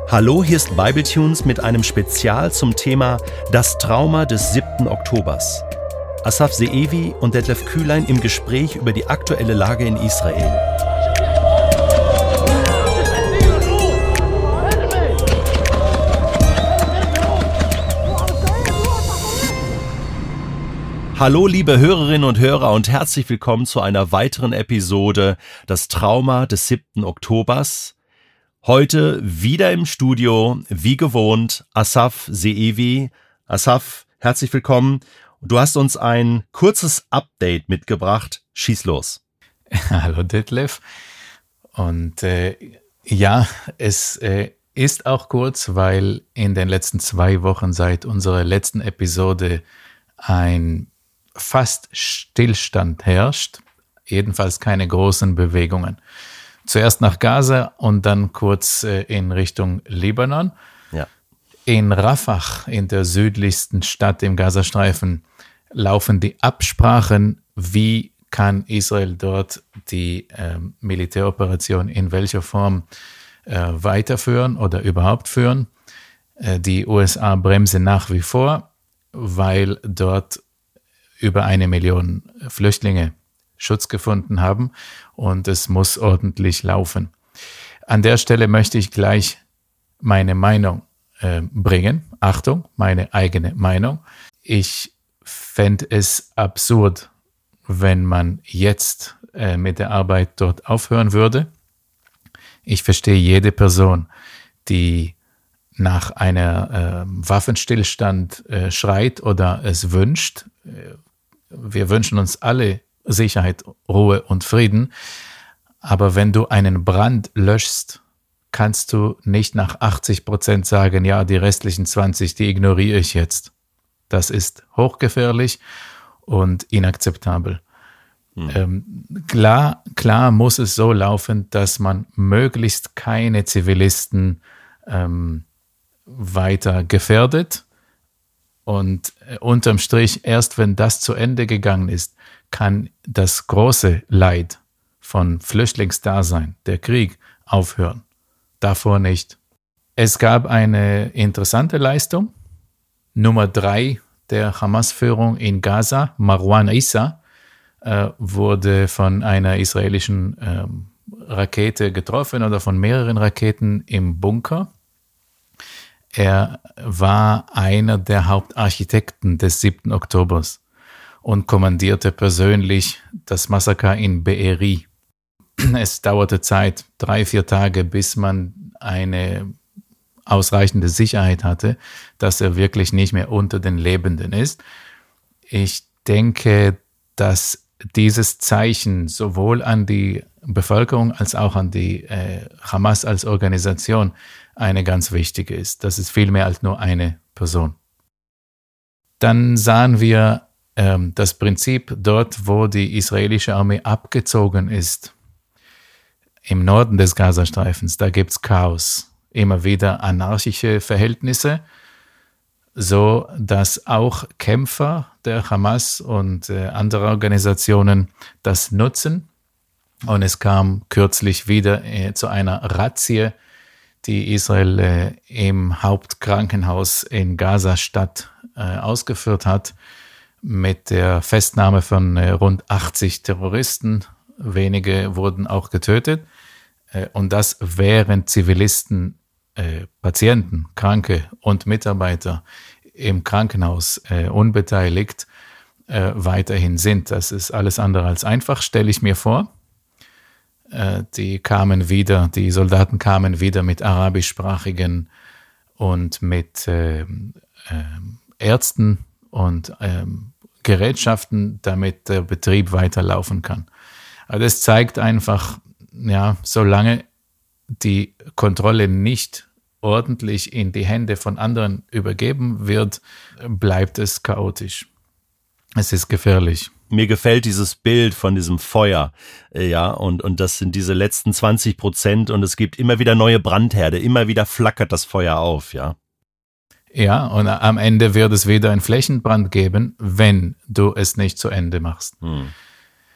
Hallo, hier ist Bibletunes mit einem Spezial zum Thema Das Trauma des 7. Oktobers. Asaf Seevi und Detlef Kühlein im Gespräch über die aktuelle Lage in Israel. Hallo liebe Hörerinnen und Hörer und herzlich willkommen zu einer weiteren Episode Das Trauma des 7. Oktobers. Heute wieder im Studio, wie gewohnt, Asaf Seevi. Asaf, herzlich willkommen. Du hast uns ein kurzes Update mitgebracht. Schieß los. Hallo Detlef. Und es ist auch kurz, weil in den letzten 2 Wochen seit unserer letzten Episode ein fast Stillstand herrscht. Jedenfalls keine großen Bewegungen. Zuerst nach Gaza und dann kurz in Richtung Libanon. Ja. In Rafah, in der südlichsten Stadt im Gazastreifen, laufen die Absprachen, wie kann Israel dort die Militäroperation in welcher Form weiterführen oder überhaupt führen. Die USA bremsen nach wie vor, weil dort über 1 Million Flüchtlinge Schutz gefunden haben und es muss ordentlich laufen. An der Stelle möchte ich gleich meine Meinung bringen. Achtung, meine eigene Meinung. Ich fände es absurd, wenn man jetzt mit der Arbeit dort aufhören würde. Ich verstehe jede Person, die nach einer Waffenstillstand schreit oder es wünscht. Wir wünschen uns alle Sicherheit, Ruhe und Frieden. Aber wenn du einen Brand löschst, kannst du nicht nach 80% sagen, ja, die restlichen 20, die ignoriere ich jetzt. Das hochgefährlich und inakzeptabel. Klar muss es so laufen, dass man möglichst keine Zivilisten weiter gefährdet. Und unterm Strich, erst wenn das zu Ende gegangen ist, kann das große Leid von Flüchtlingsdasein, der Krieg, aufhören. Davor nicht. Es gab eine interessante Leistung. Nummer 3 der Hamas-Führung in Gaza, Marwan Issa, wurde von einer israelischen Rakete getroffen oder von mehreren Raketen im Bunker. Er war einer der Hauptarchitekten des 7. Oktobers und kommandierte persönlich das Massaker in Be'eri. Es dauerte Zeit, 3-4 Tage, bis man eine ausreichende Sicherheit hatte, dass er wirklich nicht mehr unter den Lebenden ist. Ich denke, dass dieses Zeichen sowohl an die Bevölkerung als auch an die Hamas als Organisation eine ganz wichtige ist. Das ist viel mehr als nur eine Person. Dann sahen wir das Prinzip dort, wo die israelische Armee abgezogen ist. Im Norden des Gazastreifens, da gibt es Chaos. Immer wieder anarchische Verhältnisse, so dass auch Kämpfer der Hamas und andere Organisationen das nutzen. Und es kam kürzlich wieder zu einer Razzia, die Israel im Hauptkrankenhaus in Gaza-Stadt ausgeführt hat, mit der Festnahme von rund 80 Terroristen. Wenige wurden auch getötet. Und das während Zivilisten, Patienten, Kranke und Mitarbeiter im Krankenhaus unbeteiligt weiterhin sind. Das ist alles andere als einfach, stelle ich mir vor. Die Soldaten kamen wieder mit arabischsprachigen und mit Ärzten und Gerätschaften, damit der Betrieb weiterlaufen kann. Also das zeigt einfach, ja, solange die Kontrolle nicht ordentlich in die Hände von anderen übergeben wird, bleibt es chaotisch. Es ist gefährlich. Mir gefällt dieses Bild von diesem Feuer, ja, und das sind diese letzten 20% und es gibt immer wieder neue Brandherde, immer wieder flackert das Feuer auf, ja. Ja, und am Ende wird es wieder einen Flächenbrand geben, wenn du es nicht zu Ende machst.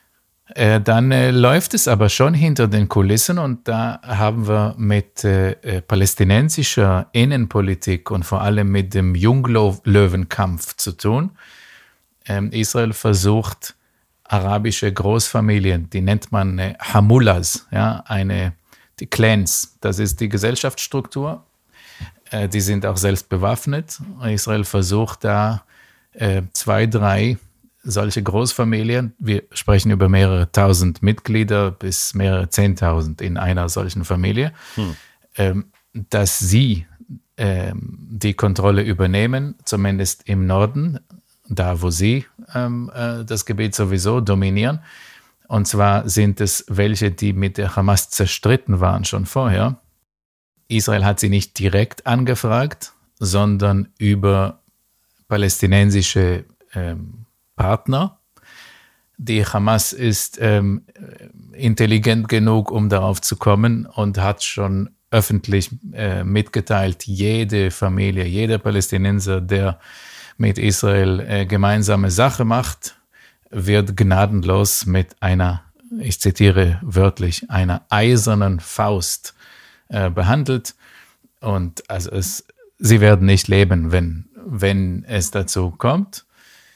Dann läuft es aber schon hinter den Kulissen und da haben wir mit palästinensischer Innenpolitik und vor allem mit dem Junglöwenkampf zu tun. Israel versucht, arabische Großfamilien, die nennt man Hamulas, ja, die Clans, das ist die Gesellschaftsstruktur. Die sind auch selbst bewaffnet. Israel versucht da 2, 3 solche Großfamilien, wir sprechen über mehrere tausend Mitglieder bis mehrere 10.000 in einer solchen Familie, dass sie die Kontrolle übernehmen, zumindest im Norden, da wo sie das Gebiet sowieso dominieren. Und zwar sind es welche, die mit der Hamas zerstritten waren schon vorher. Israel hat sie nicht direkt angefragt, sondern über palästinensische Partner. Die Hamas ist intelligent genug, um darauf zu kommen und hat schon öffentlich mitgeteilt, jede Familie, jeder Palästinenser, der mit Israel gemeinsame Sache macht, wird gnadenlos mit einer, ich zitiere wörtlich, einer eisernen Faust behandelt. Und also sie werden nicht leben, wenn es dazu kommt.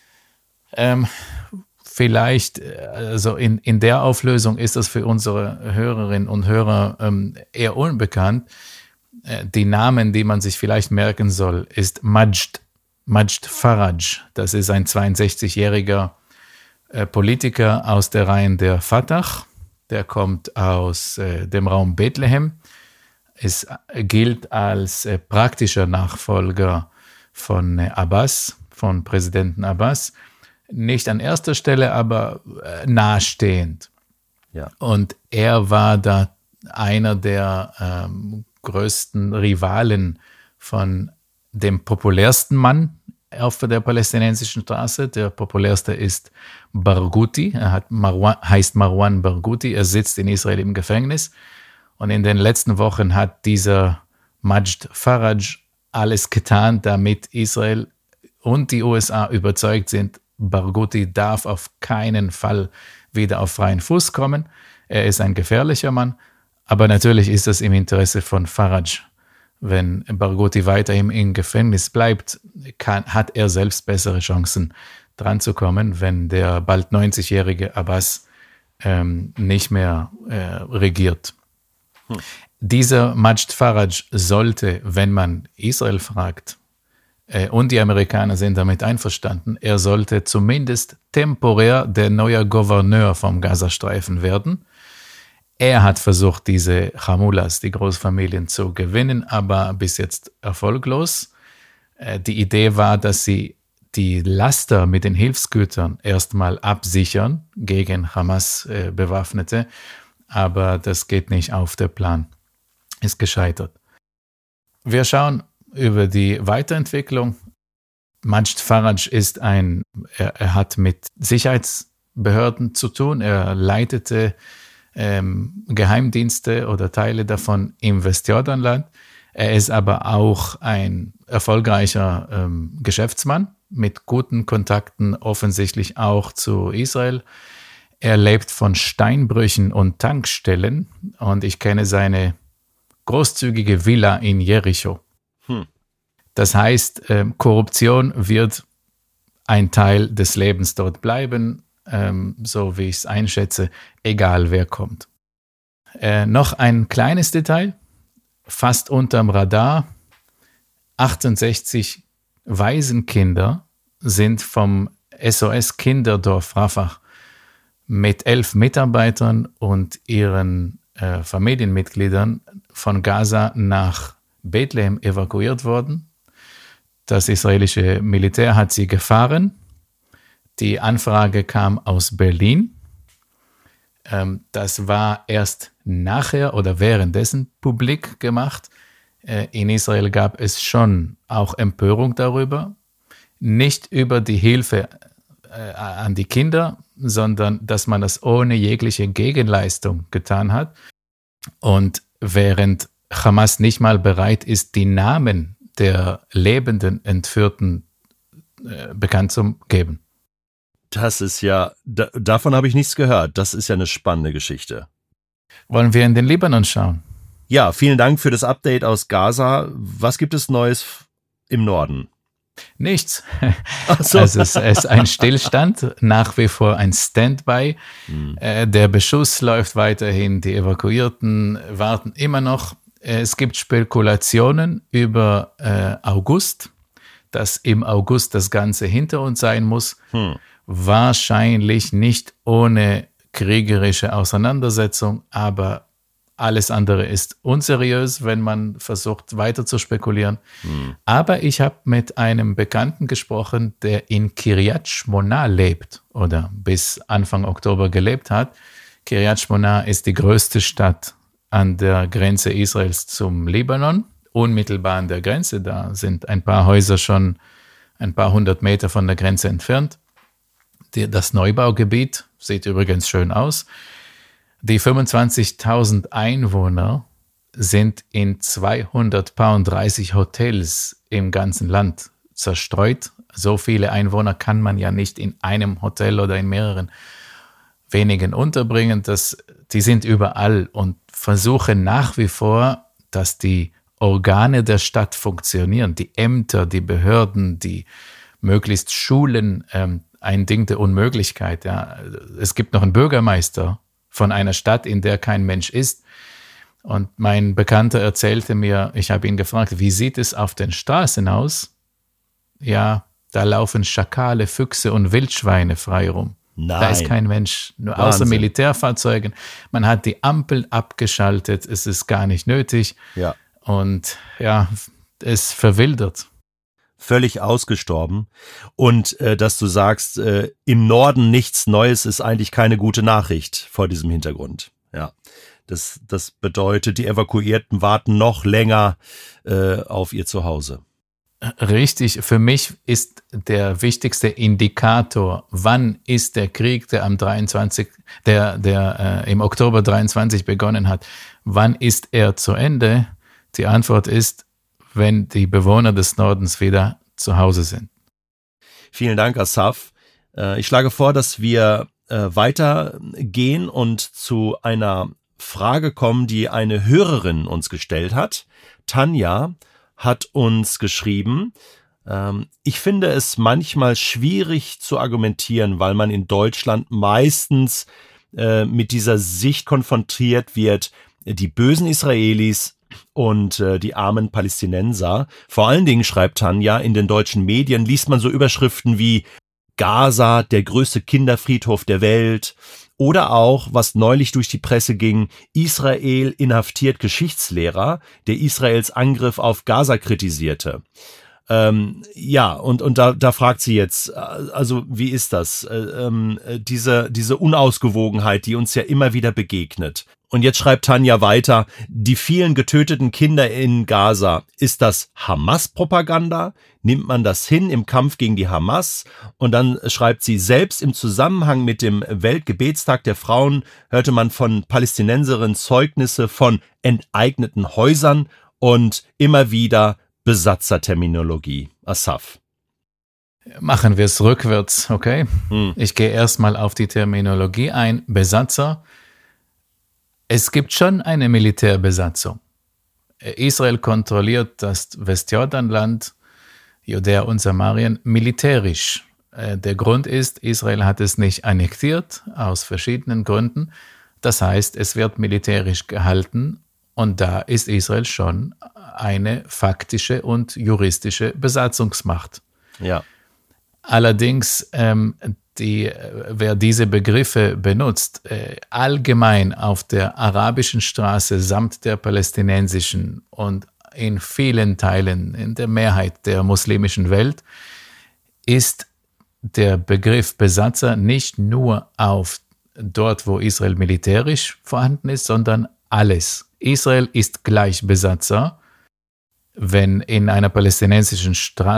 Vielleicht, also in der Auflösung ist das für unsere Hörerinnen und Hörer eher unbekannt. Die Namen, die man sich vielleicht merken soll, ist Majd Faraj. Das ist ein 62-jähriger Politiker aus der Reihen der Fatah. Der kommt aus dem Raum Bethlehem. Es gilt als praktischer Nachfolger von Abbas, von Präsidenten Abbas. Nicht an erster Stelle, aber nahestehend. Ja. Und er war da einer der größten Rivalen von dem populärsten Mann auf der palästinensischen Straße. Der populärste ist Barghouti. Heißt Marwan Barghouti. Er sitzt in Israel im Gefängnis. Und in den letzten Wochen hat dieser Majd Faraj alles getan, damit Israel und die USA überzeugt sind, Barghouti darf auf keinen Fall wieder auf freien Fuß kommen. Er ist ein gefährlicher Mann, aber natürlich ist es im Interesse von Faraj. Wenn Barghouti weiterhin im Gefängnis bleibt, hat er selbst bessere Chancen, dran zu kommen, wenn der bald 90-jährige Abbas nicht mehr regiert. Dieser Majd Faraj sollte, wenn man Israel fragt, und die Amerikaner sind damit einverstanden, er sollte zumindest temporär der neue Gouverneur vom Gazastreifen werden. Er hat versucht, diese Hamulas, die Großfamilien, zu gewinnen, aber bis jetzt erfolglos. Die Idee war, dass sie die Laster mit den Hilfsgütern erstmal absichern gegen Hamas-Bewaffnete, aber das geht nicht auf, der Plan ist gescheitert. Wir schauen über die Weiterentwicklung. Majd Faraj ist er hat mit Sicherheitsbehörden zu tun. Er leitete Geheimdienste oder Teile davon im Westjordanland. Er ist aber auch ein erfolgreicher Geschäftsmann mit guten Kontakten, offensichtlich auch zu Israel. Er lebt von Steinbrüchen und Tankstellen und ich kenne seine großzügige Villa in Jericho. Das heißt, Korruption wird ein Teil des Lebens dort bleiben, so wie ich es einschätze, egal wer kommt. Noch ein kleines Detail, fast unterm Radar: 68 Waisenkinder sind vom SOS Kinderdorf Rafah mit 11 Mitarbeitern und ihren Familienmitgliedern von Gaza nach Bethlehem evakuiert worden. Das israelische Militär hat sie gefahren. Die Anfrage kam aus Berlin. Das war erst nachher oder währenddessen publik gemacht. In Israel gab es schon auch Empörung darüber. Nicht über die Hilfe an die Kinder, sondern dass man das ohne jegliche Gegenleistung getan hat. Und während Hamas nicht mal bereit ist, die Namen der lebenden Entführten bekannt zu geben. Das ist ja, davon habe ich nichts gehört. Das ist ja eine spannende Geschichte. Wollen wir in den Libanon schauen? Ja, vielen Dank für das Update aus Gaza. Was gibt es Neues im Norden? Nichts. Ach so. Also es ist ein Stillstand, nach wie vor ein Standby. Der Beschuss läuft weiterhin, die Evakuierten warten immer noch. Es gibt Spekulationen über August, dass im August das Ganze hinter uns sein muss. Wahrscheinlich nicht ohne kriegerische Auseinandersetzung, aber alles andere ist unseriös, wenn man versucht, weiter zu spekulieren. Aber ich habe mit einem Bekannten gesprochen, der in Kiryat Shmona lebt oder bis Anfang Oktober gelebt hat. Kiryat Shmona ist die größte Stadt an der Grenze Israels zum Libanon, unmittelbar an der Grenze. Da sind ein paar Häuser schon ein paar hundert Meter von der Grenze entfernt. Das Neubaugebiet sieht übrigens schön aus. Die 25.000 Einwohner sind in 230 Hotels im ganzen Land zerstreut. So viele Einwohner kann man ja nicht in einem Hotel oder in mehreren wenigen unterbringen. Die sind überall und versuchen nach wie vor, dass die Organe der Stadt funktionieren. Die Ämter, die Behörden, die möglichst Schulen, ein Ding der Unmöglichkeit. Ja. Es gibt noch einen Bürgermeister von einer Stadt, in der kein Mensch ist. Und mein Bekannter erzählte mir, ich habe ihn gefragt, wie sieht es auf den Straßen aus? Ja, da laufen Schakale, Füchse und Wildschweine frei rum. Nein. Da ist kein Mensch, nur Wahnsinn. außer Militärfahrzeugen. Man hat die Ampeln abgeschaltet, es ist gar nicht nötig. Ja. Und ja, es verwildert. Völlig ausgestorben. Und dass du sagst, im Norden nichts Neues ist eigentlich keine gute Nachricht vor diesem Hintergrund. Ja, das bedeutet, die Evakuierten warten noch länger auf ihr Zuhause. Richtig, für mich ist der wichtigste Indikator, wann ist der Krieg, der im Oktober 23 begonnen hat, wann ist er zu Ende? Die Antwort ist, wenn die Bewohner des Nordens wieder zu Hause sind. Vielen Dank, Asaf. Ich schlage vor, dass wir weitergehen und zu einer Frage kommen, die eine Hörerin uns gestellt hat. Tanja hat uns geschrieben, ich finde es manchmal schwierig zu argumentieren, weil man in Deutschland meistens mit dieser Sicht konfrontiert wird, die bösen Israelis und die armen Palästinenser. Vor allen Dingen, schreibt Tanja, in den deutschen Medien liest man so Überschriften wie Gaza, der größte Kinderfriedhof der Welt, oder auch, was neulich durch die Presse ging, Israel inhaftiert Geschichtslehrer, der Israels Angriff auf Gaza kritisierte. Ja, und da fragt sie jetzt, also wie ist das? Diese Unausgewogenheit, die uns ja immer wieder begegnet. Und jetzt schreibt Tanja weiter, die vielen getöteten Kinder in Gaza, ist das Hamas-Propaganda? Nimmt man das hin im Kampf gegen die Hamas? Und dann schreibt sie, selbst im Zusammenhang mit dem Weltgebetstag der Frauen hörte man von Palästinenserinnen Zeugnisse von enteigneten Häusern und immer wieder Besatzerterminologie. Asaf. Machen wir es rückwärts, okay? Ich gehe erstmal auf die Terminologie ein. Besatzer. Es gibt schon eine Militärbesatzung. Israel kontrolliert das Westjordanland, Judäa und Samarien militärisch. Der Grund ist, Israel hat es nicht annektiert, aus verschiedenen Gründen. Das heißt, es wird militärisch gehalten und da ist Israel schon eine faktische und juristische Besatzungsmacht. Ja. Allerdings, wer diese Begriffe benutzt, allgemein auf der arabischen Straße samt der palästinensischen und in vielen Teilen, in der Mehrheit der muslimischen Welt, ist der Begriff Besatzer nicht nur auf dort, wo Israel militärisch vorhanden ist, sondern alles. Israel ist gleich Besatzer. Wenn in einer palästinensischen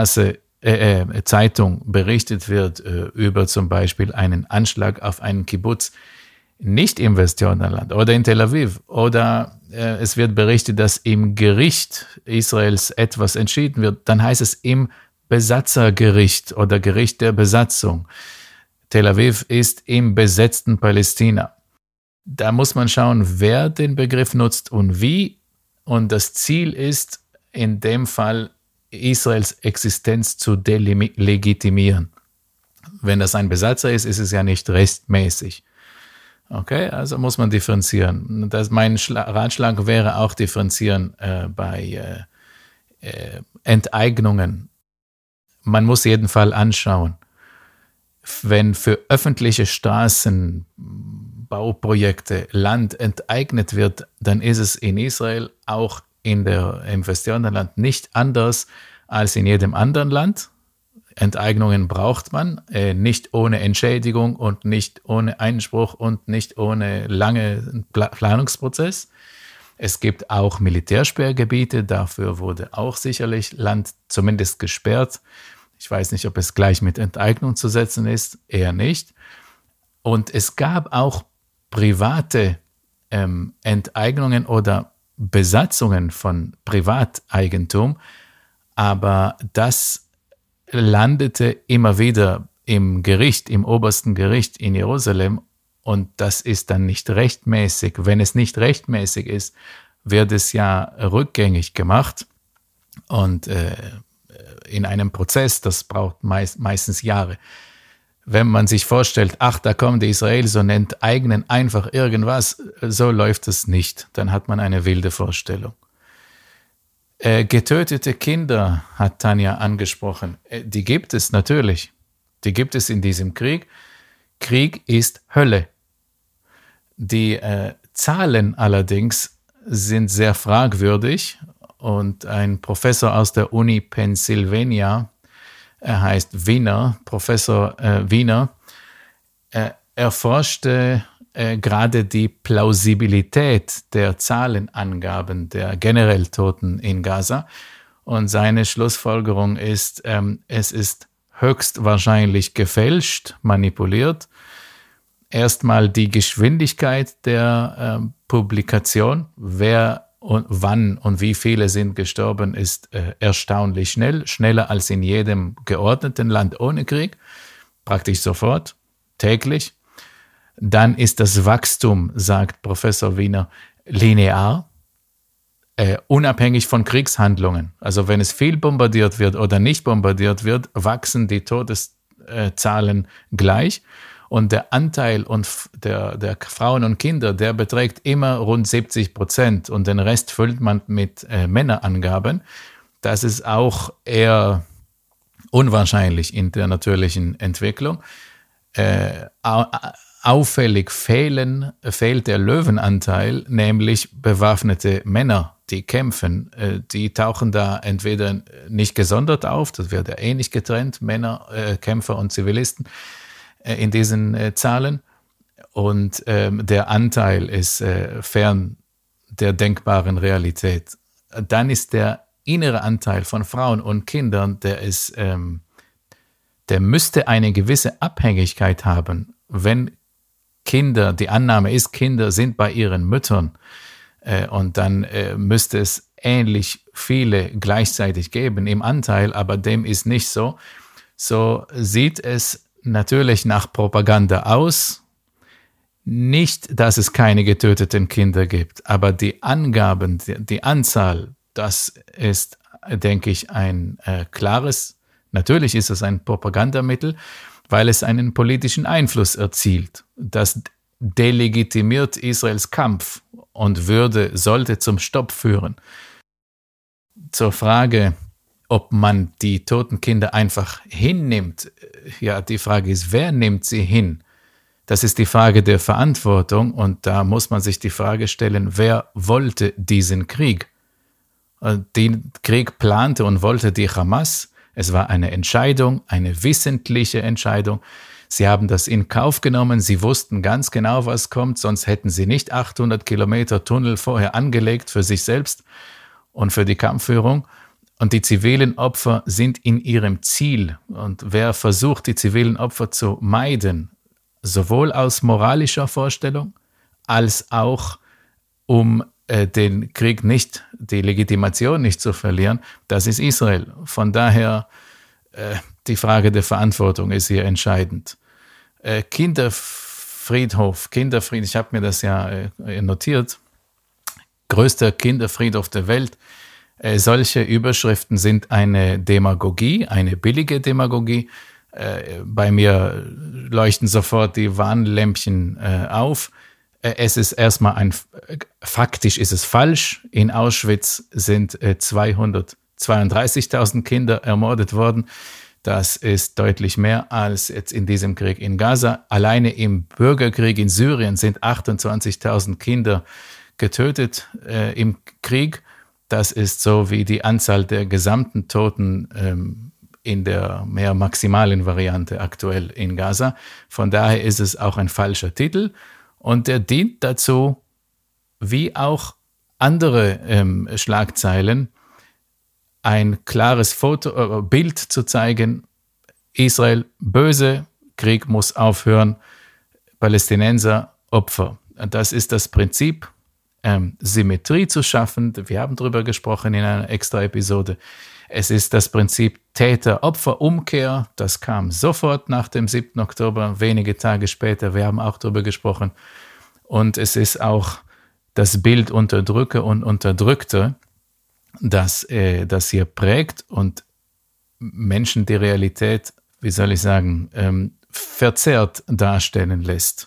Zeitung berichtet wird über zum Beispiel einen Anschlag auf einen Kibbutz, nicht im Westjordanland oder in Tel Aviv, oder es wird berichtet, dass im Gericht Israels etwas entschieden wird, dann heißt es im Besatzergericht oder Gericht der Besatzung. Tel Aviv ist im besetzten Palästina. Da muss man schauen, wer den Begriff nutzt und wie. Und das Ziel ist, in dem Fall Israels Existenz zu delegitimieren. Wenn das ein Besatzer ist, ist es ja nicht rechtmäßig. Okay, also muss man differenzieren. Mein Ratschlag wäre auch differenzieren bei Enteignungen. Man muss jeden Fall anschauen. Wenn für öffentliche Straßenbauprojekte Land enteignet wird, dann ist es in Israel auch im Westjordanland nicht anders als in jedem anderen Land. Enteignungen braucht man, nicht ohne Entschädigung und nicht ohne Einspruch und nicht ohne lange Planungsprozess. Es gibt auch Militärsperrgebiete, dafür wurde auch sicherlich Land zumindest gesperrt. Ich weiß nicht, ob es gleich mit Enteignung zu setzen ist, eher nicht. Und es gab auch private Enteignungen oder Besatzungen von Privateigentum, aber das landete immer wieder im Gericht, im obersten Gericht in Jerusalem, und das ist dann nicht rechtmäßig. Wenn es nicht rechtmäßig ist, wird es ja rückgängig gemacht und in einem Prozess, das braucht meistens Jahre. Wenn man sich vorstellt, da kommen die Israelis und enteignen einfach irgendwas, so läuft es nicht. Dann hat man eine wilde Vorstellung. Getötete Kinder hat Tanja angesprochen. Die gibt es natürlich. Die gibt es in diesem Krieg. Krieg ist Hölle. Die Zahlen allerdings sind sehr fragwürdig und ein Professor aus der Uni Pennsylvania, er heißt Wiener, Professor Wiener, erforschte gerade die Plausibilität der Zahlenangaben der generell Toten in Gaza. Und seine Schlussfolgerung ist, es ist höchstwahrscheinlich gefälscht, manipuliert. Erstmal die Geschwindigkeit der Publikation, wer und wann und wie viele sind gestorben, ist erstaunlich schnell, schneller als in jedem geordneten Land ohne Krieg, praktisch sofort, täglich. Dann ist das Wachstum, sagt Professor Wiener, linear, unabhängig von Kriegshandlungen. Also wenn es viel bombardiert wird oder nicht bombardiert wird, wachsen die Todeszahlen gleich. Und der Anteil der Frauen und Kinder, der beträgt immer rund 70% und den Rest füllt man mit Männerangaben. Das ist auch eher unwahrscheinlich in der natürlichen Entwicklung. Auffällig fehlt der Löwenanteil, nämlich bewaffnete Männer, die kämpfen. Die tauchen da entweder nicht gesondert auf, das wird ja nicht getrennt, Männer, Kämpfer und Zivilisten in diesen Zahlen. Und der Anteil ist fern der denkbaren Realität. Dann ist der innere Anteil von Frauen und Kindern, der müsste eine gewisse Abhängigkeit haben, wenn Kinder, die Annahme ist, Kinder sind bei ihren Müttern und dann müsste es ähnlich viele gleichzeitig geben im Anteil, aber dem ist nicht so. So sieht es natürlich nach Propaganda aus. Nicht, dass es keine getöteten Kinder gibt, aber die Angaben, die Anzahl, das ist, denke ich, ein klares, natürlich ist es ein Propagandamittel, weil es einen politischen Einfluss erzielt. Das delegitimiert Israels Kampf und sollte zum Stopp führen. Zur Frage, ob man die toten Kinder einfach hinnimmt, ja, die Frage ist, wer nimmt sie hin? Das ist die Frage der Verantwortung und da muss man sich die Frage stellen, wer wollte diesen Krieg? Den Krieg plante und wollte die Hamas. Es war eine Entscheidung, eine wissentliche Entscheidung. Sie haben das in Kauf genommen, sie wussten ganz genau, was kommt, sonst hätten sie nicht 800 Kilometer Tunnel vorher angelegt für sich selbst und für die Kampfführung. Und die zivilen Opfer sind in ihrem Ziel. Und wer versucht, die zivilen Opfer zu meiden, sowohl aus moralischer Vorstellung, als auch um den Krieg nicht, die Legitimation nicht zu verlieren, das ist Israel. Von daher, die Frage der Verantwortung ist hier entscheidend. Kinderfriedhof, ich habe mir das ja notiert, größter Kinderfriedhof der Welt. Solche Überschriften sind eine Demagogie, eine billige Demagogie. Bei mir leuchten sofort die Warnlämpchen auf. Es ist erstmal faktisch ist es falsch. In Auschwitz sind 232.000 Kinder ermordet worden. Das ist deutlich mehr als jetzt in diesem Krieg in Gaza. Alleine im Bürgerkrieg in Syrien sind 28.000 Kinder getötet im Krieg. Das ist so wie die Anzahl der gesamten Toten in der mehr maximalen Variante aktuell in Gaza. Von daher ist es auch ein falscher Titel. Und der dient dazu, wie auch andere Schlagzeilen, ein klares Bild zu zeigen, Israel böse, Krieg muss aufhören, Palästinenser Opfer. Das ist das Prinzip, Symmetrie zu schaffen. Wir haben darüber gesprochen in einer extra Episode. Es ist das Prinzip Täter-Opfer-Umkehr. Das kam sofort nach dem 7. Oktober, wenige Tage später. Wir haben auch darüber gesprochen. Und es ist auch das Bild Unterdrücker und Unterdrückte, das hier prägt und Menschen die Realität, wie soll ich sagen, verzerrt darstellen lässt.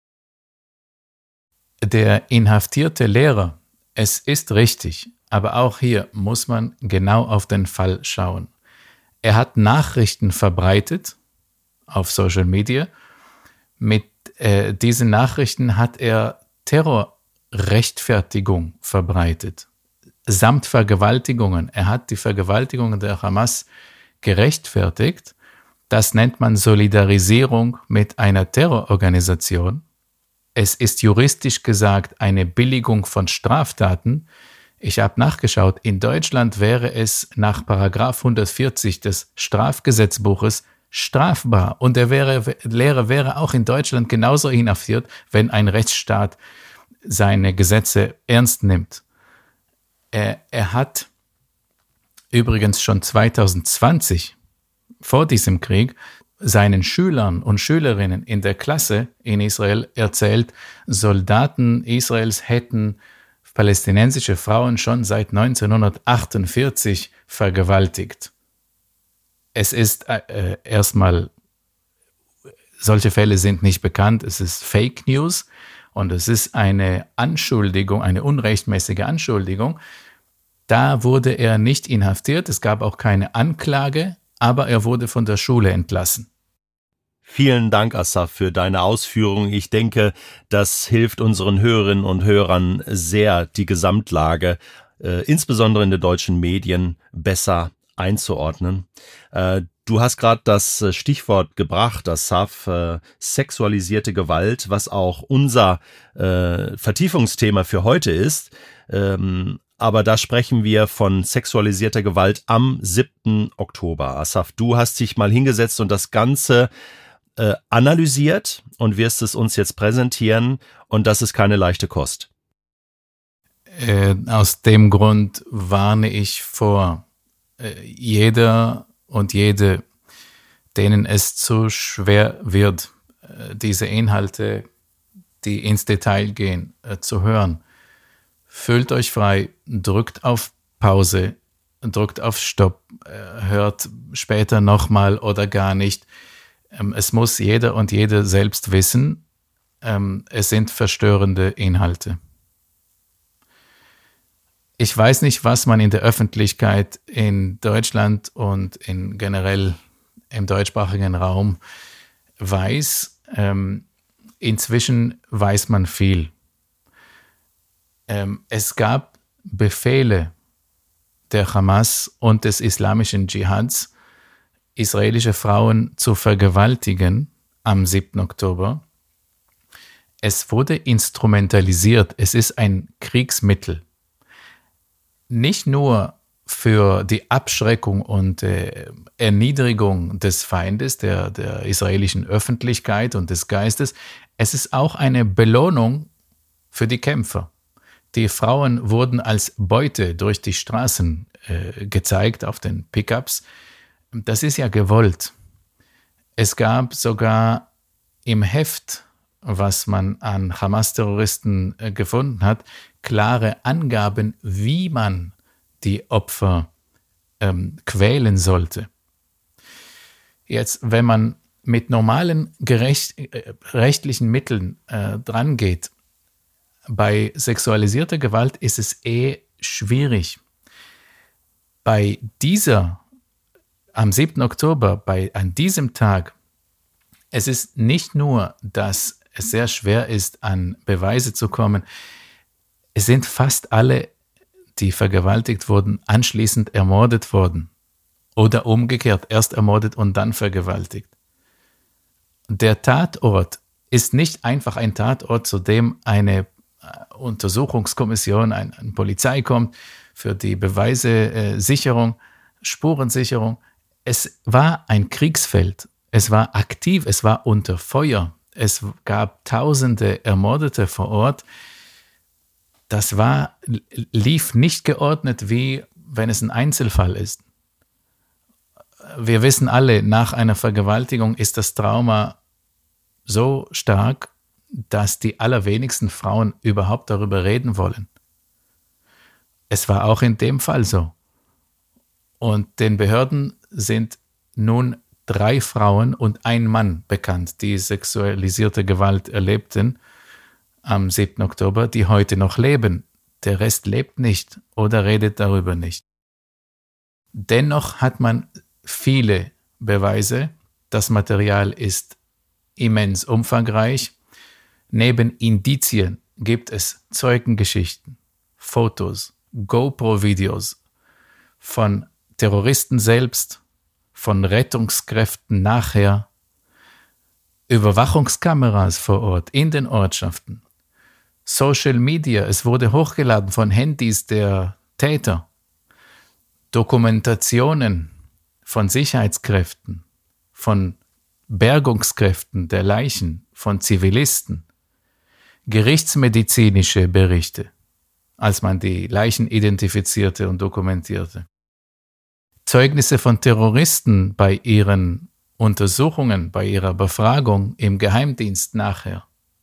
Der inhaftierte Lehrer, es ist richtig, aber auch hier muss man genau auf den Fall schauen. Er hat Nachrichten verbreitet auf Social Media. Mit diesen Nachrichten hat er Terrorrechtfertigung verbreitet, samt Vergewaltigungen. Er hat die Vergewaltigungen der Hamas gerechtfertigt. Das nennt man Solidarisierung mit einer Terrororganisation. Es ist juristisch gesagt eine Billigung von Straftaten. Ich habe nachgeschaut, in Deutschland wäre es nach Paragraph 140 des Strafgesetzbuches strafbar. Und der Lehrer wäre auch in Deutschland genauso inhaftiert, wenn ein Rechtsstaat seine Gesetze ernst nimmt. Er hat übrigens schon 2020, vor diesem Krieg, seinen Schülern und Schülerinnen in der Klasse in Israel erzählt, Soldaten Israels hätten palästinensische Frauen schon seit 1948 vergewaltigt. Es ist erstmal, solche Fälle sind nicht bekannt, es ist Fake News und es ist eine Anschuldigung, eine unrechtmäßige Anschuldigung. Da wurde er nicht inhaftiert, es gab auch keine Anklage, aber er wurde von der Schule entlassen. Vielen Dank, Assaf, für deine Ausführungen. Ich denke, das hilft unseren Hörerinnen und Hörern sehr, die Gesamtlage, insbesondere in den deutschen Medien, besser einzuordnen. Du hast gerade das Stichwort gebracht, Assaf, sexualisierte Gewalt, was auch unser Vertiefungsthema für heute ist. Aber da sprechen wir von sexualisierter Gewalt am 7. Oktober. Assaf, du hast dich mal hingesetzt und das Ganze analysiert und wirst es uns jetzt präsentieren. Und das ist keine leichte Kost. Aus dem Grund warne ich vor jeder und jede, denen es zu schwer wird, diese Inhalte, die ins Detail gehen, zu hören. Fühlt euch frei, drückt auf Pause, drückt auf Stopp, hört später nochmal oder gar nicht. Es muss jeder und jede selbst wissen, es sind verstörende Inhalte. Ich weiß nicht, was man in der Öffentlichkeit in Deutschland und generell im deutschsprachigen Raum weiß. Inzwischen weiß man viel. Es gab Befehle der Hamas und des islamischen Dschihads, israelische Frauen zu vergewaltigen am 7. Oktober. Es wurde instrumentalisiert. Es ist ein Kriegsmittel. Nicht nur für die Abschreckung und Erniedrigung des Feindes, der israelischen Öffentlichkeit und des Geistes. Es ist auch eine Belohnung für die Kämpfer. Die Frauen wurden als Beute durch die Straßen gezeigt auf den Pickups. Das ist ja gewollt. Es gab sogar im Heft, was man an Hamas-Terroristen gefunden hat, klare Angaben, wie man die Opfer quälen sollte. Jetzt, wenn man mit normalen rechtlichen Mitteln dran geht, bei sexualisierter Gewalt ist es schwierig. Bei am 7. Oktober, an diesem Tag, es ist nicht nur, dass es sehr schwer ist, an Beweise zu kommen, es sind fast alle, die vergewaltigt wurden, anschließend ermordet worden. Oder umgekehrt, erst ermordet und dann vergewaltigt. Der Tatort ist nicht einfach ein Tatort, zu dem eine Untersuchungskommission, eine Polizei kommt für die Beweisesicherung, Spurensicherung. Es war ein Kriegsfeld. Es war aktiv, es war unter Feuer. Es gab Tausende Ermordete vor Ort. Das lief nicht geordnet, wie wenn es ein Einzelfall ist. Wir wissen alle, nach einer Vergewaltigung ist das Trauma so stark, dass die allerwenigsten Frauen überhaupt darüber reden wollen. Es war auch in dem Fall so. Und den Behörden sind nun 3 Frauen und ein Mann bekannt, die sexualisierte Gewalt erlebten am 7. Oktober, die heute noch leben. Der Rest lebt nicht oder redet darüber nicht. Dennoch hat man viele Beweise. Das Material ist immens umfangreich. Neben Indizien gibt es Zeugengeschichten, Fotos, GoPro-Videos von Terroristen selbst, von Rettungskräften nachher, Überwachungskameras vor Ort in den Ortschaften, Social Media, es wurde hochgeladen von Handys der Täter, Dokumentationen von Sicherheitskräften, von Bergungskräften der Leichen, von Zivilisten, gerichtsmedizinische Berichte, als man die Leichen identifizierte und dokumentierte. Zeugnisse von Terroristen bei ihren Untersuchungen, bei ihrer Befragung im Geheimdienst nachher.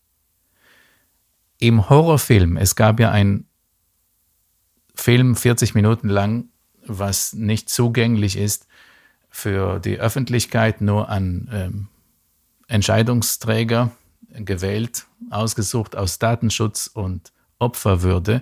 Im Horrorfilm, es gab ja einen Film 40 Minuten lang, was nicht zugänglich ist für die Öffentlichkeit, nur an Entscheidungsträger gewählt, ausgesucht aus Datenschutz und Opferwürde.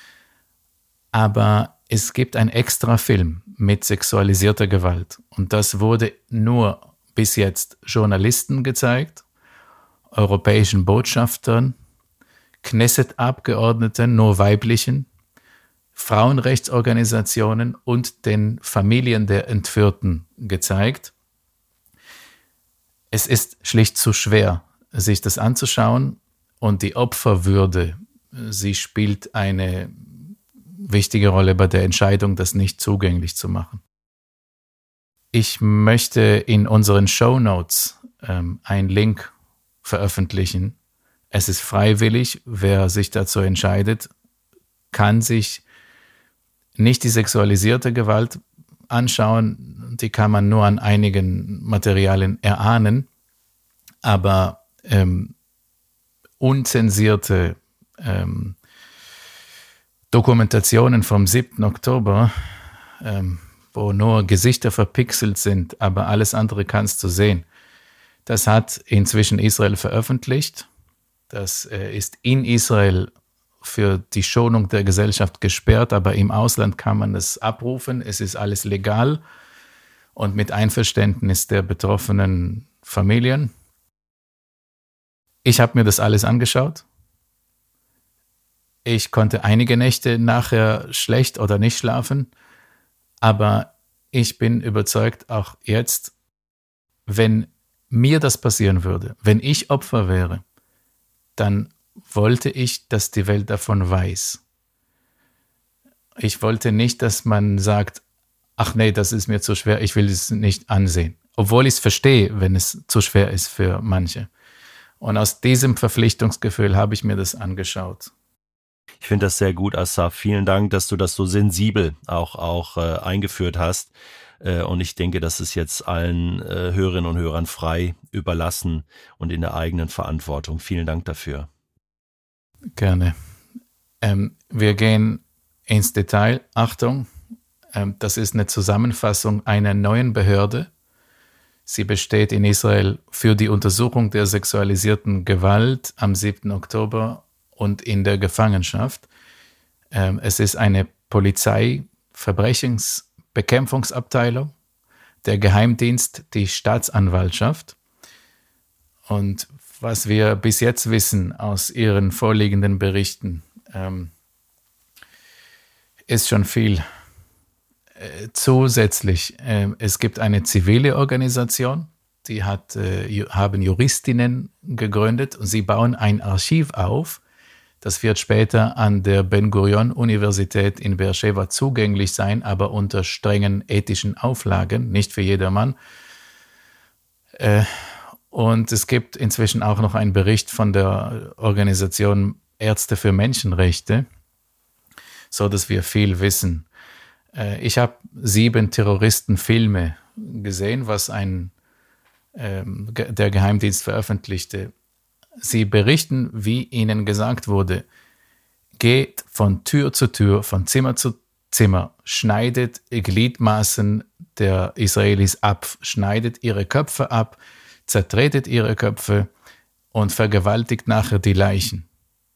Aber es gibt einen extra Film mit sexualisierter Gewalt. Und das wurde nur bis jetzt Journalisten gezeigt, europäischen Botschaftern, Knesset-Abgeordneten, nur weiblichen, Frauenrechtsorganisationen und den Familien der Entführten gezeigt. Es ist schlicht zu schwer, sich das anzuschauen, und die Opferwürde, sie spielt eine wichtige Rolle bei der Entscheidung, das nicht zugänglich zu machen. Ich möchte in unseren Shownotes einen Link veröffentlichen. Es ist freiwillig, wer sich dazu entscheidet, kann sich nicht die sexualisierte Gewalt anschauen, die kann man nur an einigen Materialien erahnen, aber unzensierte Dokumentationen vom 7. Oktober, wo nur Gesichter verpixelt sind, aber alles andere kannst du sehen. Das hat inzwischen Israel veröffentlicht. Das ist in Israel für die Schonung der Gesellschaft gesperrt, aber im Ausland kann man es abrufen. Es ist alles legal und mit Einverständnis der betroffenen Familien. Ich habe mir das alles angeschaut. Ich konnte einige Nächte nachher schlecht oder nicht schlafen, aber ich bin überzeugt, auch jetzt, wenn mir das passieren würde, wenn ich Opfer wäre, dann wollte ich, dass die Welt davon weiß. Ich wollte nicht, dass man sagt, ach nee, das ist mir zu schwer, ich will es nicht ansehen. Obwohl ich es verstehe, wenn es zu schwer ist für manche. Und aus diesem Verpflichtungsgefühl habe ich mir das angeschaut. Ich finde das sehr gut, Assaf. Vielen Dank, dass du das so sensibel auch eingeführt hast. Und ich denke, das ist jetzt allen Hörerinnen und Hörern frei überlassen und in der eigenen Verantwortung. Vielen Dank dafür. Gerne. Wir gehen ins Detail. Achtung, das ist eine Zusammenfassung einer neuen Behörde. Sie besteht in Israel für die Untersuchung der sexualisierten Gewalt am 7. Oktober und in der Gefangenschaft. Es ist eine Polizei-Verbrechensbekämpfungsabteilung, der Geheimdienst, die Staatsanwaltschaft. Und was wir bis jetzt wissen aus Ihren vorliegenden Berichten, ist schon viel. Zusätzlich, es gibt eine zivile Organisation, die haben Juristinnen gegründet und sie bauen ein Archiv auf. Das wird später an der Ben-Gurion-Universität in Beersheba zugänglich sein, aber unter strengen ethischen Auflagen, nicht für jedermann. Und es gibt inzwischen auch noch einen Bericht von der Organisation Ärzte für Menschenrechte, so dass wir viel wissen. Ich habe 7 Terroristenfilme gesehen, was der Geheimdienst veröffentlichte. Sie berichten, wie ihnen gesagt wurde, geht von Tür zu Tür, von Zimmer zu Zimmer, schneidet Gliedmaßen der Israelis ab, schneidet ihre Köpfe ab, zertretet ihre Köpfe und vergewaltigt nachher die Leichen.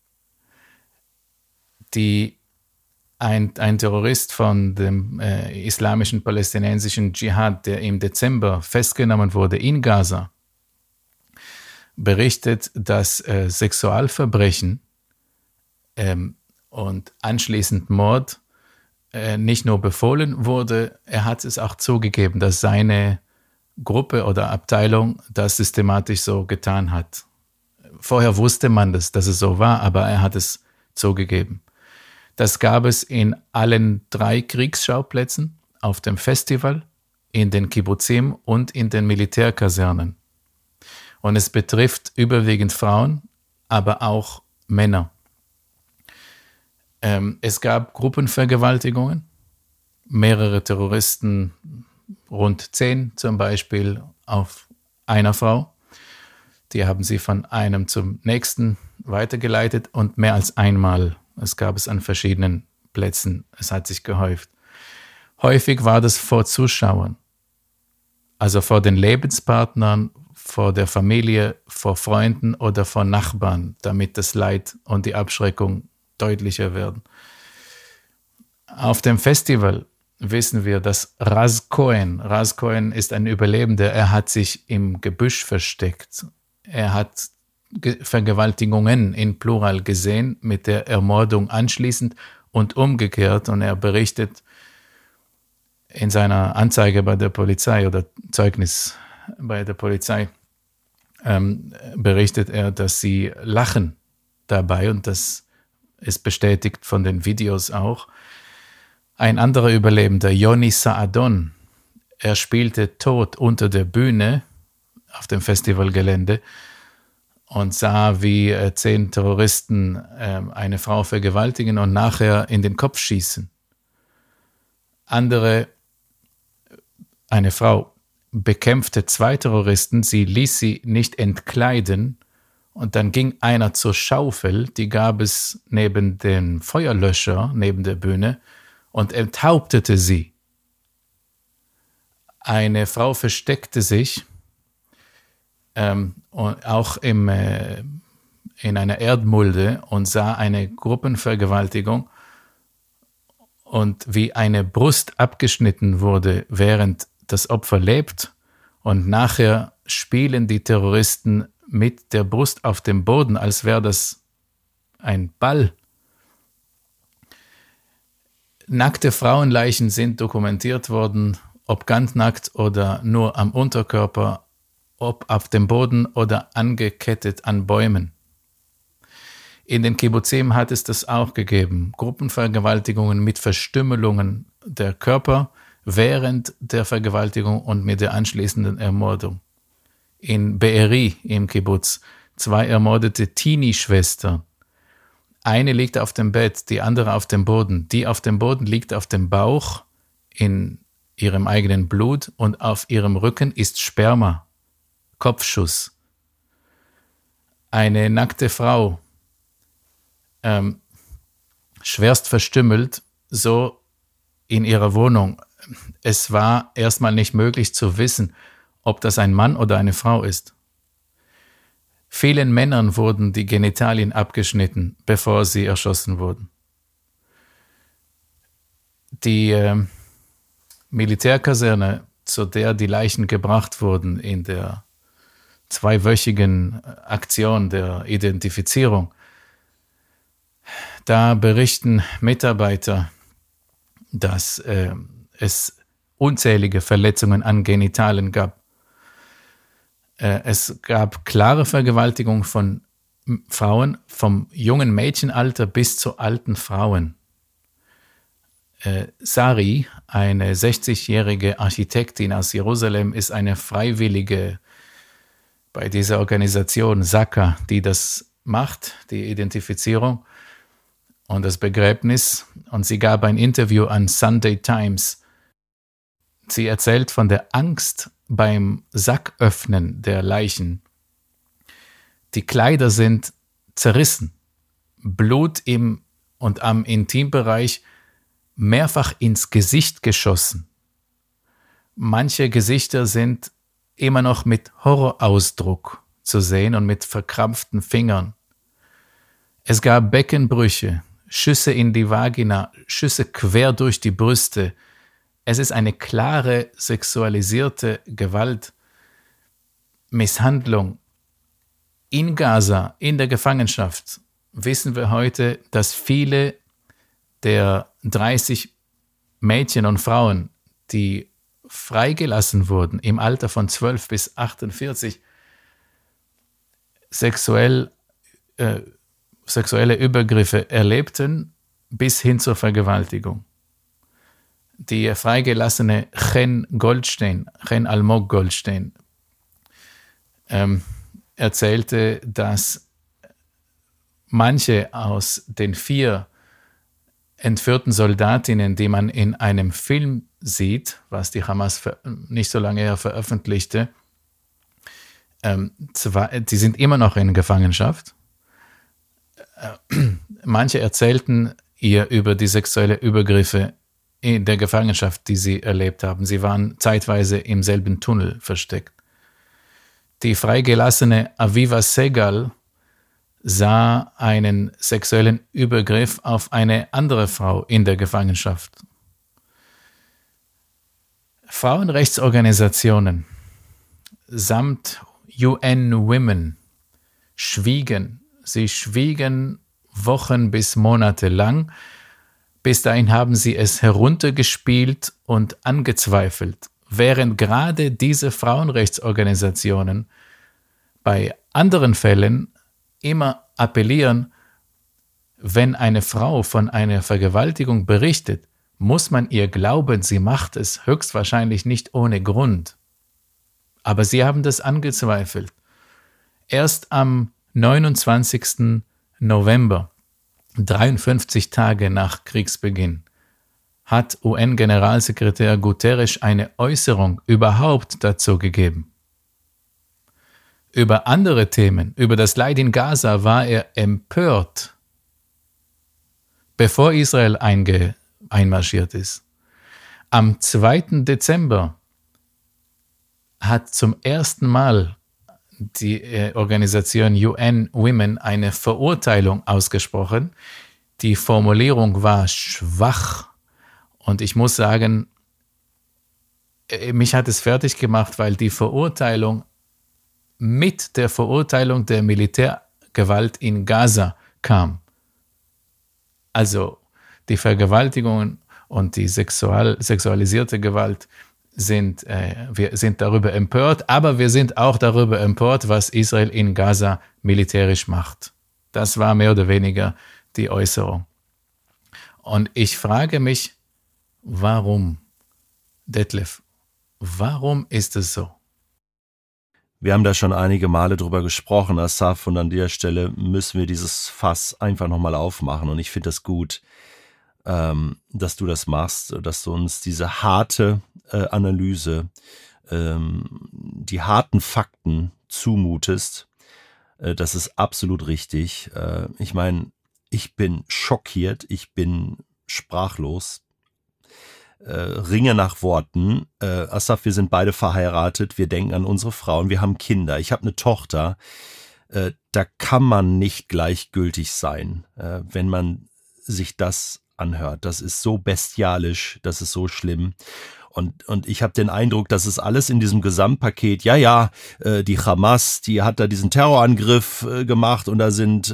Ein Terrorist von dem islamischen palästinensischen Dschihad, der im Dezember festgenommen wurde in Gaza, berichtet, dass Sexualverbrechen und anschließend Mord nicht nur befohlen wurde, er hat es auch zugegeben, dass seine Gruppe oder Abteilung das systematisch so getan hat. Vorher wusste man das, dass es so war, aber er hat es zugegeben. Das gab es in allen 3 Kriegsschauplätzen, auf dem Festival, in den Kibbuzim und in den Militärkasernen. Und es betrifft überwiegend Frauen, aber auch Männer. Es gab Gruppenvergewaltigungen, mehrere Terroristen, rund 10 zum Beispiel, auf einer Frau. Die haben sie von einem zum nächsten weitergeleitet und mehr als einmal. Es gab es an verschiedenen Plätzen. Es hat sich gehäuft. Häufig war das vor Zuschauern, also vor den Lebenspartnern, vor der Familie, vor Freunden oder vor Nachbarn, damit das Leid und die Abschreckung deutlicher werden. Auf dem Festival wissen wir, dass Raz Cohen ist ein Überlebender, er hat sich im Gebüsch versteckt. Er hat Vergewaltigungen in Plural gesehen, mit der Ermordung anschließend und umgekehrt. Und er berichtet in seiner Anzeige bei der Polizei oder Zeugnis bei der Polizei, berichtet er, dass sie lachen dabei und das ist bestätigt von den Videos auch. Ein anderer Überlebender, Yoni Saadon, er spielte tot unter der Bühne auf dem Festivalgelände und sah, wie 10 Terroristen eine Frau vergewaltigen und nachher in den Kopf schießen. Eine Frau bekämpfte 2 Terroristen, sie ließ sie nicht entkleiden und dann ging einer zur Schaufel, die gab es neben dem Feuerlöscher, neben der Bühne, und enthauptete sie. Eine Frau versteckte sich und auch in einer Erdmulde und sah eine Gruppenvergewaltigung und wie eine Brust abgeschnitten wurde, während das Opfer lebt und nachher spielen die Terroristen mit der Brust auf dem Boden, als wäre das ein Ball. Nackte Frauenleichen sind dokumentiert worden, ob ganz nackt oder nur am Unterkörper, ob auf dem Boden oder angekettet an Bäumen. In den Kibbuzim hat es das auch gegeben, Gruppenvergewaltigungen mit Verstümmelungen der Körper während der Vergewaltigung und mit der anschließenden Ermordung. In Be'eri im Kibbutz 2 ermordete Teenie-Schwestern. Eine liegt auf dem Bett, die andere auf dem Boden. Die auf dem Boden liegt auf dem Bauch in ihrem eigenen Blut und auf ihrem Rücken ist Sperma, Kopfschuss. Eine nackte Frau, schwerst verstümmelt, so in ihrer Wohnung. Es war erstmal nicht möglich zu wissen, ob das ein Mann oder eine Frau ist. Vielen Männern wurden die Genitalien abgeschnitten, bevor sie erschossen wurden. Die Militärkaserne, zu der die Leichen gebracht wurden in der 2-wöchigen Aktion der Identifizierung, da berichten Mitarbeiter, dass es unzählige Verletzungen an Genitalen gab. Es gab klare Vergewaltigung von Frauen, vom jungen Mädchenalter bis zu alten Frauen. Sari, eine 60-jährige Architektin aus Jerusalem, ist eine Freiwillige bei dieser Organisation Saka, die das macht, die Identifizierung und das Begräbnis. Und sie gab ein Interview an Sunday Times. Sie erzählt von der Angst beim Sacköffnen der Leichen. Die Kleider sind zerrissen, Blut im und am Intimbereich mehrfach ins Gesicht geschossen. Manche Gesichter sind immer noch mit Horrorausdruck zu sehen und mit verkrampften Fingern. Es gab Beckenbrüche, Schüsse in die Vagina, Schüsse quer durch die Brüste. Es ist eine klare sexualisierte Gewalt, Misshandlung. In Gaza, in der Gefangenschaft, wissen wir heute, dass viele der 30 Mädchen und Frauen, die freigelassen wurden im Alter von 12 bis 48, sexuelle Übergriffe erlebten bis hin zur Vergewaltigung. Die freigelassene Chen Almog Goldstein, erzählte, dass manche aus den 4 entführten Soldatinnen, die man in einem Film sieht, was die Hamas nicht so lange her veröffentlichte, die sind immer noch in Gefangenschaft. Manche erzählten ihr über die sexuellen Übergriffe in der Gefangenschaft, die sie erlebt haben. Sie waren zeitweise im selben Tunnel versteckt. Die freigelassene Aviva Segal sah einen sexuellen Übergriff auf eine andere Frau in der Gefangenschaft. Frauenrechtsorganisationen samt UN Women schwiegen. Sie schwiegen Wochen bis Monate lang. Bis dahin haben sie es heruntergespielt und angezweifelt, während gerade diese Frauenrechtsorganisationen bei anderen Fällen immer appellieren, wenn eine Frau von einer Vergewaltigung berichtet, muss man ihr glauben, sie macht es höchstwahrscheinlich nicht ohne Grund. Aber sie haben das angezweifelt. Erst am 29. November, 53 Tage nach Kriegsbeginn, hat UN-Generalsekretär Guterres eine Äußerung überhaupt dazu gegeben. Über andere Themen, über das Leid in Gaza war er empört, bevor Israel einmarschiert ist. Am 2. Dezember hat zum ersten Mal die Organisation UN Women eine Verurteilung ausgesprochen. Die Formulierung war schwach und ich muss sagen, mich hat es fertig gemacht, weil die Verurteilung mit der Verurteilung der Militärgewalt in Gaza kam. Also die Vergewaltigungen und die sexualisierte Gewalt wir sind darüber empört, aber wir sind auch darüber empört, was Israel in Gaza militärisch macht. Das war mehr oder weniger die Äußerung. Und ich frage mich, warum, Detlef, warum ist es so? Wir haben da schon einige Male drüber gesprochen, Asaf, und an der Stelle müssen wir dieses Fass einfach nochmal aufmachen und ich finde das gut. dass du das machst, dass du uns diese harte Analyse, die harten Fakten zumutest. Das ist absolut richtig. Ich meine, ich bin schockiert, ich bin sprachlos, ringe nach Worten. Asaf, wir sind beide verheiratet, wir denken an unsere Frauen, wir haben Kinder. Ich habe eine Tochter. Da kann man nicht gleichgültig sein, wenn man sich das anhört. Das ist so bestialisch, das ist so schlimm. Und ich habe den Eindruck, dass es alles in diesem Gesamtpaket, die Hamas, die hat da diesen Terrorangriff gemacht und da sind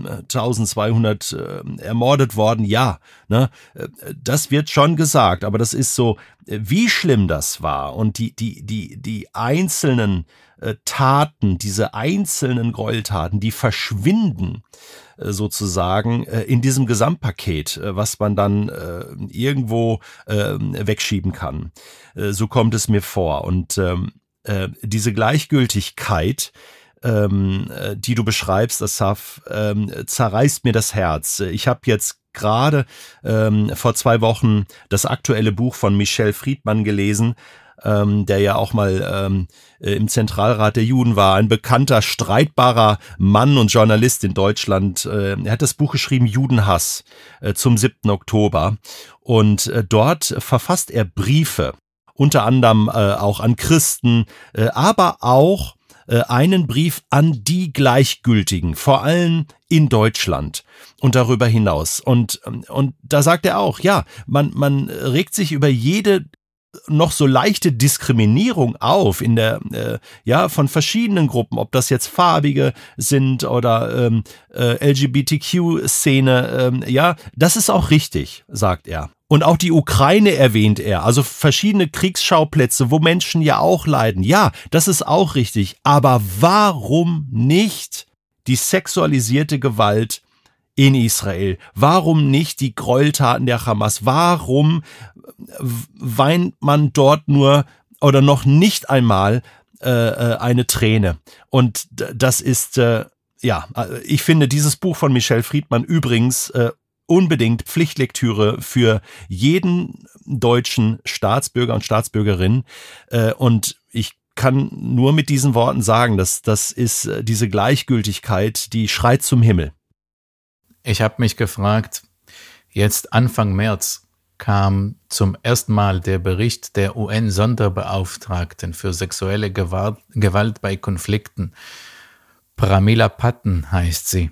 1200 ermordet worden. Ja, ne, das wird schon gesagt, aber das ist so, wie schlimm das war und die einzelnen Taten, diese einzelnen Gräueltaten, die verschwinden sozusagen in diesem Gesamtpaket, was man dann irgendwo wegschieben kann. So kommt es mir vor. Und diese Gleichgültigkeit, die du beschreibst, Asaf, zerreißt mir das Herz. Ich habe jetzt gerade vor 2 Wochen das aktuelle Buch von Michel Friedmann gelesen, der ja auch mal im Zentralrat der Juden war, ein bekannter, streitbarer Mann und Journalist in Deutschland. Er hat das Buch geschrieben, Judenhass, zum 7. Oktober. Und dort verfasst er Briefe, unter anderem auch an Christen, aber auch einen Brief an die Gleichgültigen, vor allem in Deutschland und darüber hinaus. Und da sagt er auch, ja, man regt sich über jede noch so leichte Diskriminierung auf in der von verschiedenen Gruppen, ob das jetzt Farbige sind oder LGBTQ-Szene, das ist auch richtig, sagt er. Und auch die Ukraine erwähnt er, also verschiedene Kriegsschauplätze, wo Menschen ja auch leiden. Ja, das ist auch richtig. Aber warum nicht die sexualisierte Gewalt in Israel? Warum nicht die Gräueltaten der Hamas? Warum weint man dort nur oder noch nicht einmal eine Träne? Und das ist, ich finde dieses Buch von Michel Friedmann übrigens unbedingt Pflichtlektüre für jeden deutschen Staatsbürger und Staatsbürgerin. Und ich kann nur mit diesen Worten sagen, dass das ist diese Gleichgültigkeit, die schreit zum Himmel. Ich habe mich gefragt, jetzt Anfang März kam zum ersten Mal der Bericht der UN-Sonderbeauftragten für sexuelle Gewalt bei Konflikten. Pramila Patten heißt sie.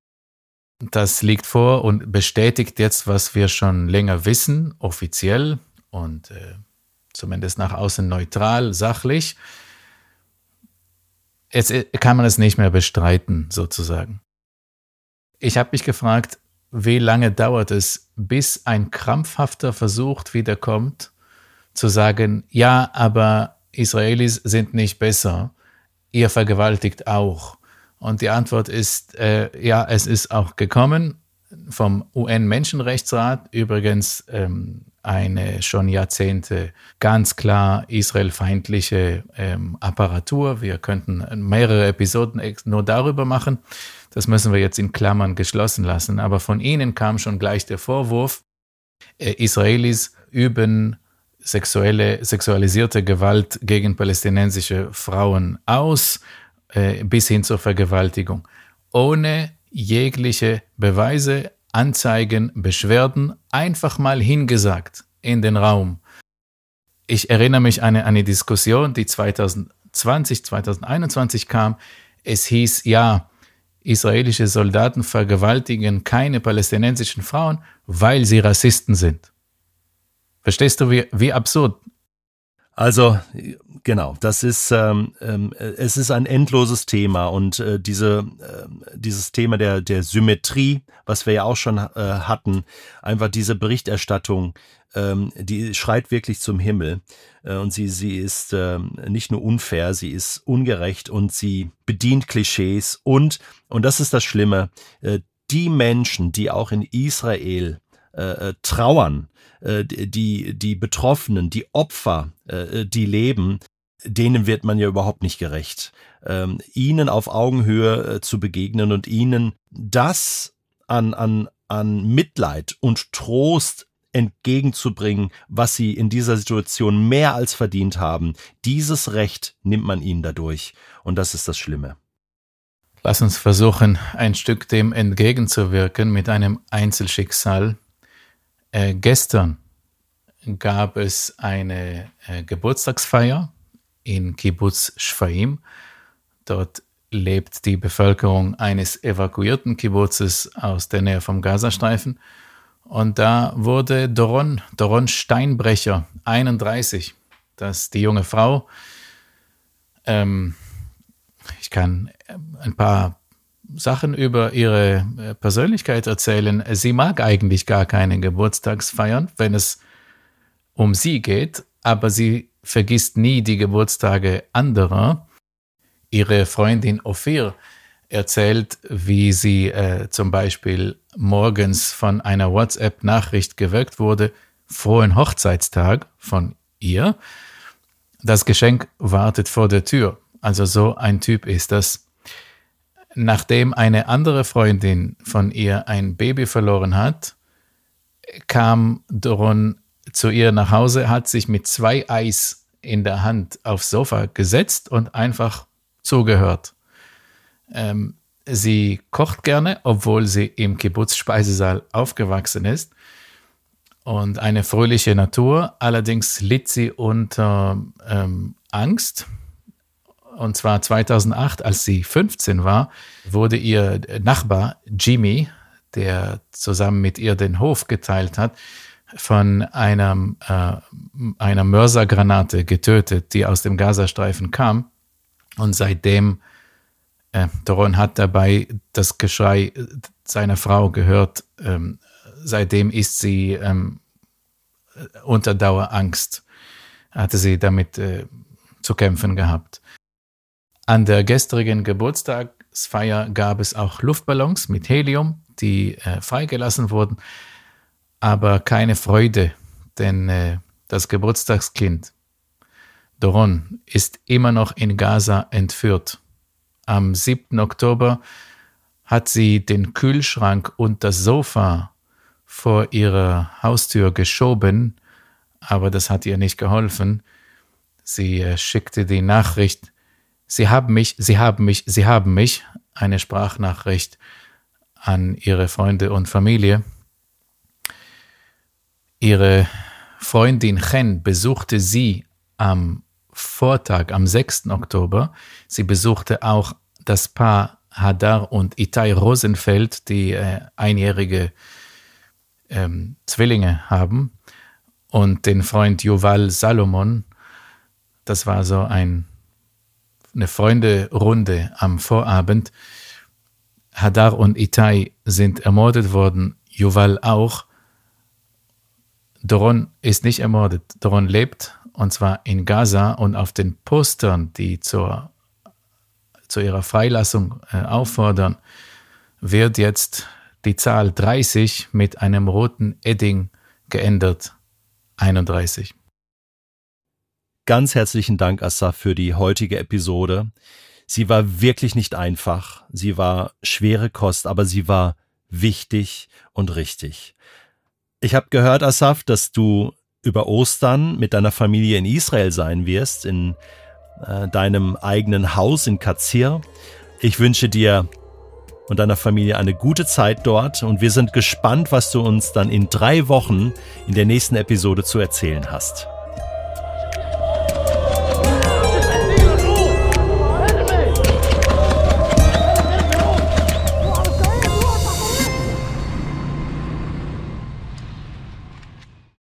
Das liegt vor und bestätigt jetzt, was wir schon länger wissen, offiziell und zumindest nach außen neutral, sachlich. Jetzt kann man es nicht mehr bestreiten, sozusagen. Ich habe mich gefragt, wie lange dauert es, bis ein krampfhafter Versuch wiederkommt, zu sagen, ja, aber Israelis sind nicht besser, ihr vergewaltigt auch. Und die Antwort ist, es ist auch gekommen vom UN-Menschenrechtsrat, übrigens eine schon Jahrzehnte ganz klar israelfeindliche Apparatur. Wir könnten mehrere Episoden nur darüber machen. Das müssen wir jetzt in Klammern geschlossen lassen. Aber von ihnen kam schon gleich der Vorwurf, Israelis üben sexualisierte Gewalt gegen palästinensische Frauen aus, bis hin zur Vergewaltigung. Ohne jegliche Beweise, Anzeigen, Beschwerden, einfach mal hingesagt in den Raum. Ich erinnere mich an eine Diskussion, die 2021 kam. Es hieß, ja, israelische Soldaten vergewaltigen keine palästinensischen Frauen, weil sie Rassisten sind. Verstehst du, wie absurd? Also, genau, das ist, es ist ein endloses Thema und dieses Thema der Symmetrie, was wir ja auch schon hatten, einfach diese Berichterstattung, die schreit wirklich zum Himmel und sie ist nicht nur unfair, sie ist ungerecht und sie bedient Klischees und das ist das Schlimme, die Menschen, die auch in Israel trauern, die Betroffenen, die Opfer, die leben, denen wird man ja überhaupt nicht gerecht. Ihnen auf Augenhöhe zu begegnen und ihnen das an an Mitleid und Trost entgegenzubringen, was sie in dieser Situation mehr als verdient haben. Dieses Recht nimmt man ihnen dadurch. Und das ist das Schlimme. Lass uns versuchen, ein Stück dem entgegenzuwirken mit einem Einzelschicksal. Gestern gab es eine Geburtstagsfeier in Kibbutz Shfaim. Dort lebt die Bevölkerung eines evakuierten Kibbutzes aus der Nähe vom Gazastreifen. Und da wurde Doron Steinbrecher, 31, das ist die junge Frau. Ich kann ein paar Sachen über ihre Persönlichkeit erzählen. Sie mag eigentlich gar keine Geburtstagsfeiern, wenn es um sie geht, aber sie vergisst nie die Geburtstage anderer. Ihre Freundin Ophir erzählt, wie sie zum Beispiel morgens von einer WhatsApp-Nachricht geweckt wurde, frohen Hochzeitstag von ihr. Das Geschenk wartet vor der Tür. Also so ein Typ ist das. Nachdem eine andere Freundin von ihr ein Baby verloren hat, kam Doron zu ihr nach Hause, hat sich mit 2 Eis in der Hand aufs Sofa gesetzt und einfach zugehört. Sie kocht gerne, obwohl sie im Kibbutz-Speisesaal aufgewachsen ist. Und eine fröhliche Natur, allerdings litt sie unter Angst. Und zwar 2008, als sie 15 war, wurde ihr Nachbar Jimmy, der zusammen mit ihr den Hof geteilt hat, von einer Mörsergranate getötet, die aus dem Gazastreifen kam. Und seitdem, Doron hat dabei das Geschrei seiner Frau gehört, seitdem ist sie unter Dauerangst, hatte sie damit zu kämpfen gehabt. An der gestrigen Geburtstagsfeier gab es auch Luftballons mit Helium, die freigelassen wurden, aber keine Freude, denn das Geburtstagskind Doron ist immer noch in Gaza entführt. Am 7. Oktober hat sie den Kühlschrank und das Sofa vor ihrer Haustür geschoben, aber das hat ihr nicht geholfen. Sie schickte die Nachricht: Sie haben mich, eine Sprachnachricht an ihre Freunde und Familie. Ihre Freundin Chen besuchte sie am Vortag, am 6. Oktober. Sie besuchte auch das Paar Hadar und Itai Rosenfeld, die einjährige Zwillinge haben, und den Freund Yuval Salomon. Das war so eine Freunde-Runde am Vorabend. Hadar und Itai sind ermordet worden, Yuval auch. Doron ist nicht ermordet. Doron lebt, und zwar in Gaza, und auf den Postern, die zu ihrer Freilassung auffordern, wird jetzt die Zahl 30 mit einem roten Edding geändert. 31. Ganz herzlichen Dank, Assaf, für die heutige Episode. Sie war wirklich nicht einfach. Sie war schwere Kost, aber sie war wichtig und richtig. Ich habe gehört, Assaf, dass du über Ostern mit deiner Familie in Israel sein wirst, in deinem eigenen Haus in Katzir. Ich wünsche dir und deiner Familie eine gute Zeit dort, und wir sind gespannt, was du uns dann in 3 Wochen in der nächsten Episode zu erzählen hast.